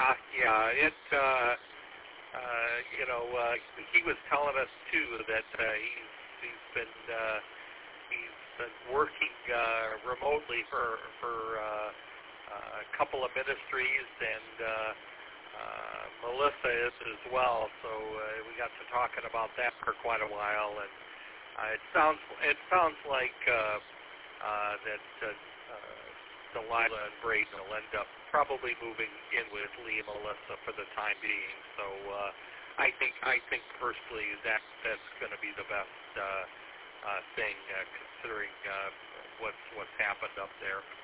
yeah. He was telling us too that he's been working remotely for a couple of ministries, and Melissa is as well. So we got to talking about that for quite a while, and it sounds like that Delilah and Braden will end up probably moving in with Lee and Melissa for the time being. So I think personally that's going to be the best thing, considering what's happened up there.